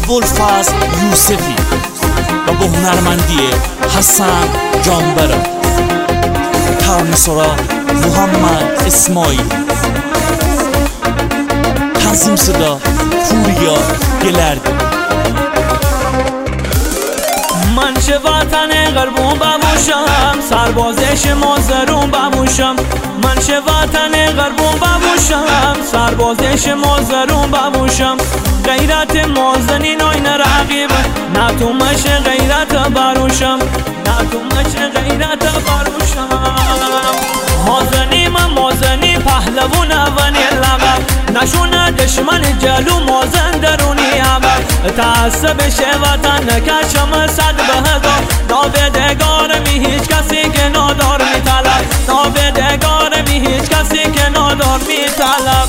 ابوالفضل یوسفی و با هنرمندی حسن جانبرا، ترانه‌سرا محمد اسماعیل، تنظیم صدا پوریا گلردی. من چه وطن غربون ببوشم، سربازش مازرون ببوشم. من چه وطن غربون ببوشم، سربازش مازرون ببوشم. غیرت مازنین آین رقیب، نه تو مش غیرت بروشم، نه تو مش غیرت بروشم. مازنی من مازنی پهلوون اونی لقب، نشونه دشمن جلو مازن درونی عبر. تعصبش وطن نکشم صد به هزار، نابدگار می هیچ کسی که نادار می طلب، نابدگار می هیچ کسی که نادار می طلب.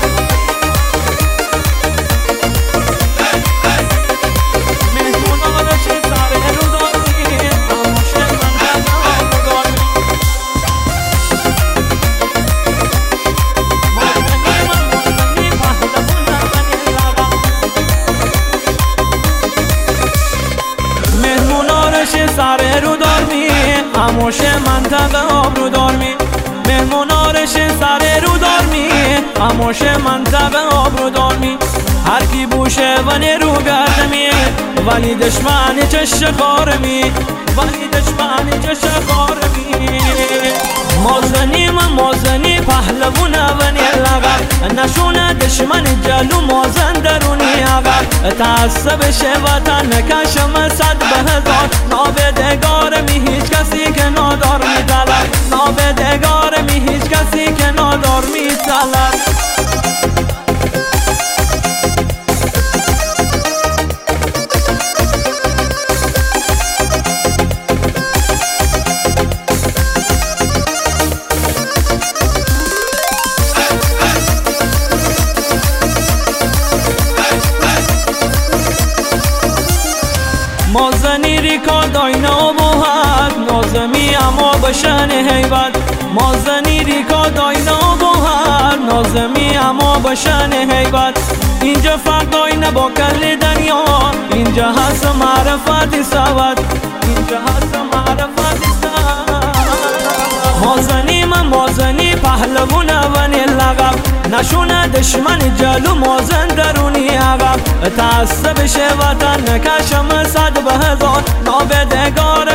سر رو دارمی اموش منطقه آبرو دارمی، مهمونارش سر رو دارمی اموش منطقه آبرو دارمی. هر کی بوشه ونی رو گردمی، ولی دشمنی چه شخارمی، ولی دشمنی چه شخارمی. مازنی من مازنی پهلوون ونی لقب، نشونه دشمن جلو مازن درونی عقب. تعصبش وطن نکشم صد به هزار، نابدگار می هیچ کسی که نادار می طلب، نابدگار می هیچ کسی که نادار می طلب. مازنی ریکا داینه و بوهد، نازمی اما بشن حیبت. مازنی ریکا داینه و بوهد، نازمی اما بشن حیبت. اینجا فرق داینه با کل دنیا، اینجا هست معرفت سواد، اینجا هست معرفت سواد. مازنی من مازنی پهلوون ونی لقب، نشونه دشمن جلو مازن درونی عقب. تعصبش وطن نکشم صد به هزار، نابدگار